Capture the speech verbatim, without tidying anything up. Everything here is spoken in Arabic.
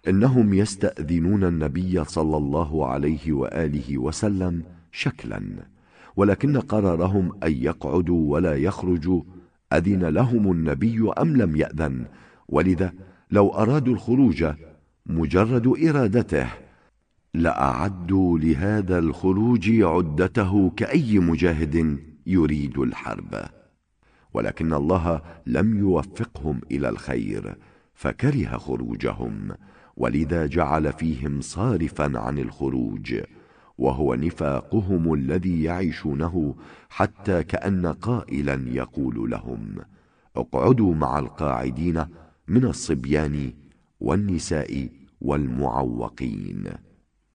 إنهم يستأذنون النبي صلى الله عليه وآله وسلم شكلا، ولكن قرارهم أن يقعدوا ولا يخرجوا أذن لهم النبي أم لم يأذن، ولذا لو أرادوا الخروج مجرد إرادته لأعدوا لهذا الخروج عدته كأي مجاهد يريد الحرب، ولكن الله لم يوفقهم إلى الخير فكره خروجهم، ولذا جعل فيهم صارفا عن الخروج، وهو نفاقهم الذي يعيشونه، حتى كأن قائلا يقول لهم: اقعدوا مع القاعدين من الصبيان والنساء والمعوقين.